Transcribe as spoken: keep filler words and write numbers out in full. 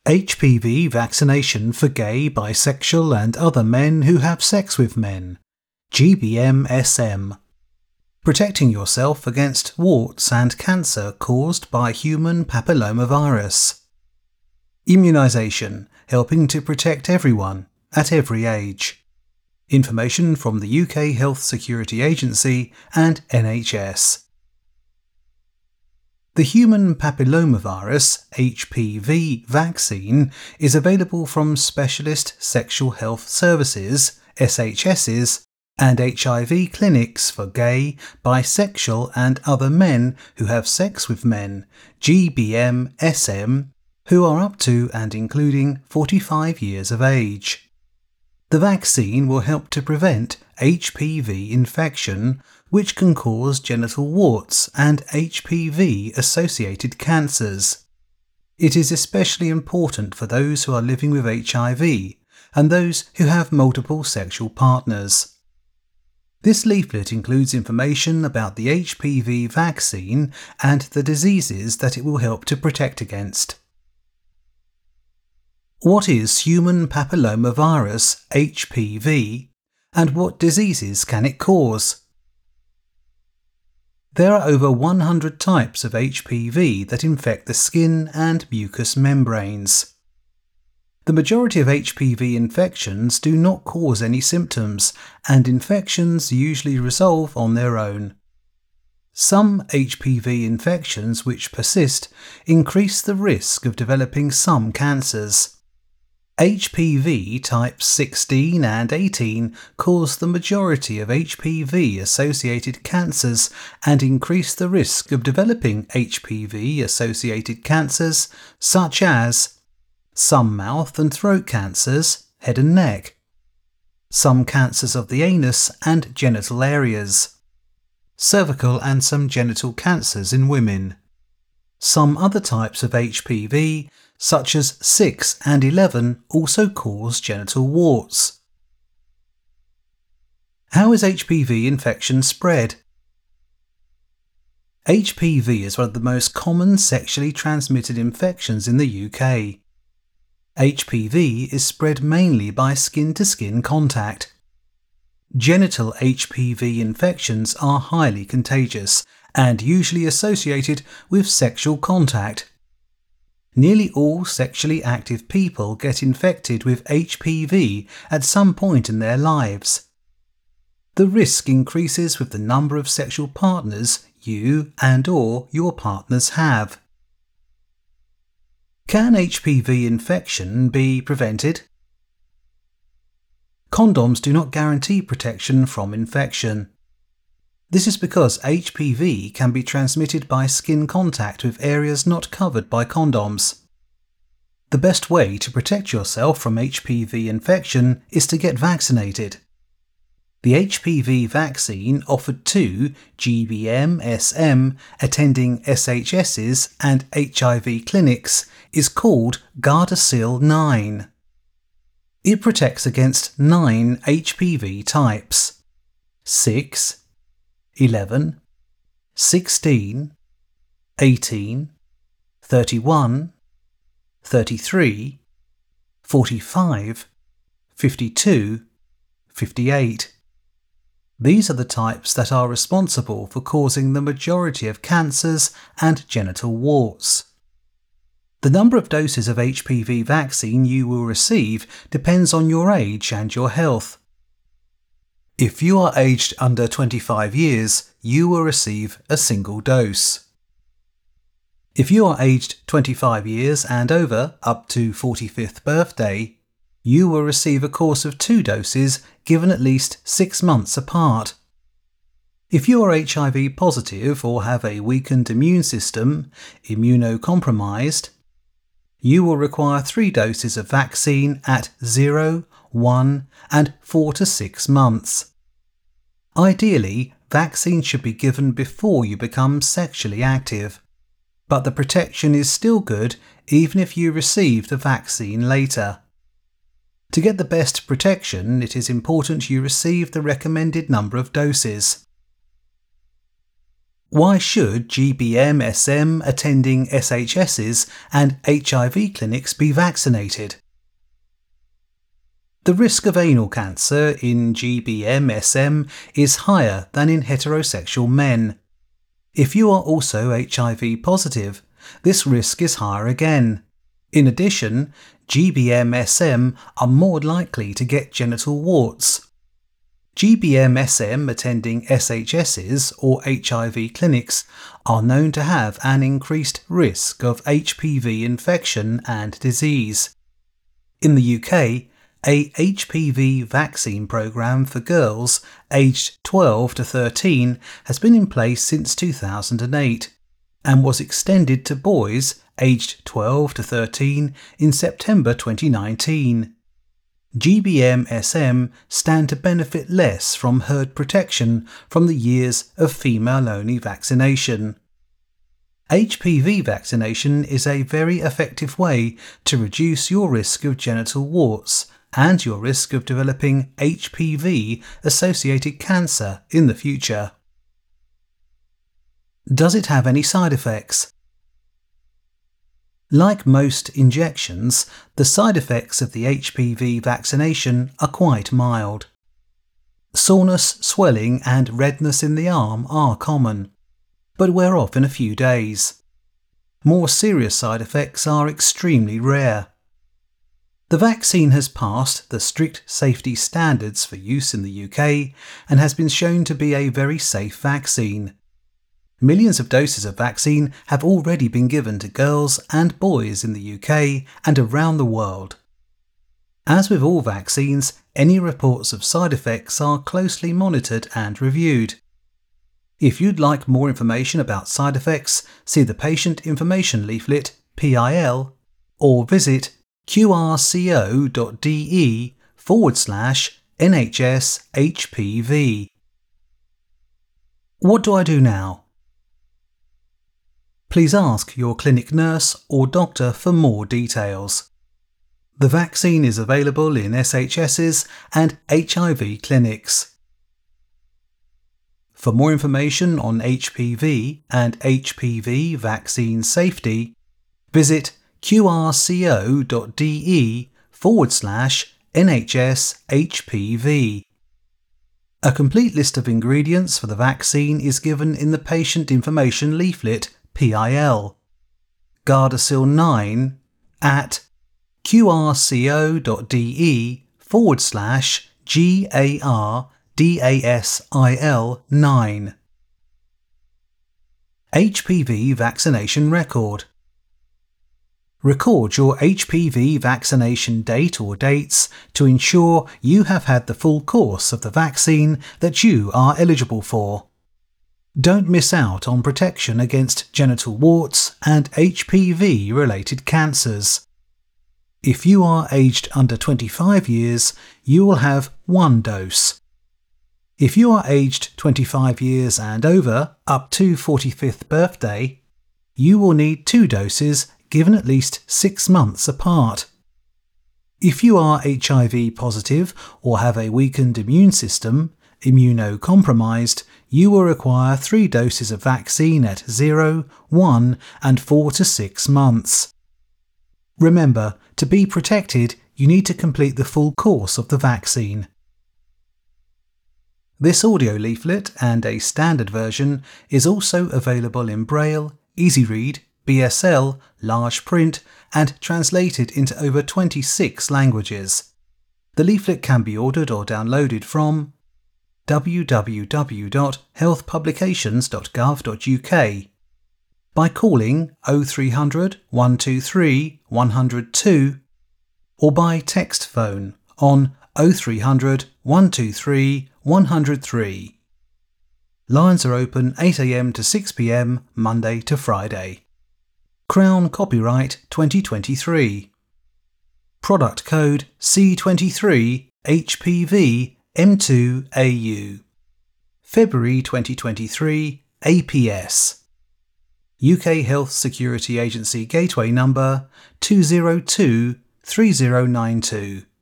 H P V vaccination for gay, bisexual and other men who have sex with men, G B M S M. Protecting yourself against warts and cancer caused by human papillomavirus. Immunisation, helping to protect everyone, at every age. Information from the U K Health Security Agency and N H S. The human papillomavirus H P V vaccine is available from specialist sexual health services S H Ss and H I V clinics for gay, bisexual and other men who have sex with men, G B M S M, who are up to and including forty-five years of age. The vaccine will help to prevent H P V infection, which can cause genital warts and H P V-associated cancers. It is especially important for those who are living with H I V and those who have multiple sexual partners. This leaflet includes information about the H P V vaccine and the diseases that it will help to protect against. What is human papillomavirus H P V and what diseases can it cause? There are over one hundred types of H P V that infect the skin and mucous membranes. The majority of H P V infections do not cause any symptoms, and infections usually resolve on their own. Some H P V infections which persist increase the risk of developing some cancers. H P V types sixteen and eighteen cause the majority of H P V-associated cancers and increase the risk of developing H P V-associated cancers such as some mouth and throat cancers, head and neck, some cancers of the anus and genital areas, cervical and some genital cancers in women. Some other types of H P V such as six and eleven also cause genital warts. How is H P V infection spread? H P V is one of the most common sexually transmitted infections in the U K. H P V is spread mainly by skin-to-skin contact. Genital H P V infections are highly contagious and usually associated with sexual contact. Nearly all sexually active people get infected with H P V at some point in their lives. The risk increases with the number of sexual partners you and/or your partners have. Can H P V infection be prevented? Condoms do not guarantee protection from infection. This is because H P V can be transmitted by skin contact with areas not covered by condoms. The best way to protect yourself from H P V infection is to get vaccinated. The H P V vaccine offered to G B M S M attending S H Ss and H I V clinics is called Gardasil nine. It protects against nine H P V types: six, eleven, sixteen, eighteen, thirty-one, thirty-three, forty-five, fifty-two, fifty-eight. These are the types that are responsible for causing the majority of cancers and genital warts. The number of doses of H P V vaccine you will receive depends on your age and your health. If you are aged under twenty-five years, you will receive a single dose. If you are aged twenty-five years and over, up to forty-fifth birthday, you will receive a course of two doses given at least six months apart. If you are H I V positive or have a weakened immune system, immunocompromised, you will require three doses of vaccine at zero, one and four to six months. Ideally, vaccine should be given before you become sexually active, but the protection is still good even if you receive the vaccine later. To get the best protection, it is important you receive the recommended number of doses. Why should G B M S M attending S H Ss and H I V clinics be vaccinated? The risk of anal cancer in G B M S M is higher than in heterosexual men. If you are also H I V positive, this risk is higher again. In addition, G B M S M are more likely to get genital warts. G B M S M attending S H Ss or H I V clinics are known to have an increased risk of H P V infection and disease. In the U K, a H P V vaccine programme for girls aged twelve to thirteen has been in place since two thousand eight and was extended to boys aged twelve to thirteen in September twenty nineteen. G B M S M stand to benefit less from herd protection from the years of female-only vaccination. H P V vaccination is a very effective way to reduce your risk of genital warts and your risk of developing H P V-associated cancer in the future. Does it have any side effects? Like most injections, the side effects of the H P V vaccination are quite mild. Soreness, swelling and redness in the arm are common, but wear off in a few days. More serious side effects are extremely rare. The vaccine has passed the strict safety standards for use in the U K and has been shown to be a very safe vaccine. Millions of doses of vaccine have already been given to girls and boys in the U K and around the world. As with all vaccines, any reports of side effects are closely monitored and reviewed. If you'd like more information about side effects, see the Patient Information Leaflet P I L or visit qrco.de forward slash NHS H P V. What do I do now? Please ask your clinic nurse or doctor for more details. The vaccine is available in S H Ss and H I V clinics. For more information on H P V and H P V vaccine safety, visit qrco.de forward slash NHS H P V. A complete list of ingredients for the vaccine is given in the Patient Information Leaflet P I L. Gardasil nine at qrco.de forward slash GARDASIL nine. H P V vaccination record. Record your H P V vaccination date or dates to ensure you have had the full course of the vaccine that you are eligible for. Don't miss out on protection against genital warts and H P V-related cancers. If you are aged under twenty-five years, you will have one dose. If you are aged twenty-five years and over, up to forty-fifth birthday, you will need two doses given at least six months apart. If you are H I V positive or have a weakened immune system, immunocompromised, you will require three doses of vaccine at zero, one and four to six months. Remember, to be protected, you need to complete the full course of the vaccine. This audio leaflet and a standard version is also available in Braille, Easy Read, B S L, large print, and translated into over twenty-six languages. The leaflet can be ordered or downloaded from w w w dot health publications dot gov dot u k by calling oh three hundred, one two three, one oh two or by text phone on oh three hundred, one two three, one oh three. Lines are open eight a m to six p m Monday to Friday. Crown copyright twenty twenty-three. Product code C twenty-three H P V M two A U. February twenty twenty-three A P S. U K Health Security Agency Gateway number two zero two three zero nine two.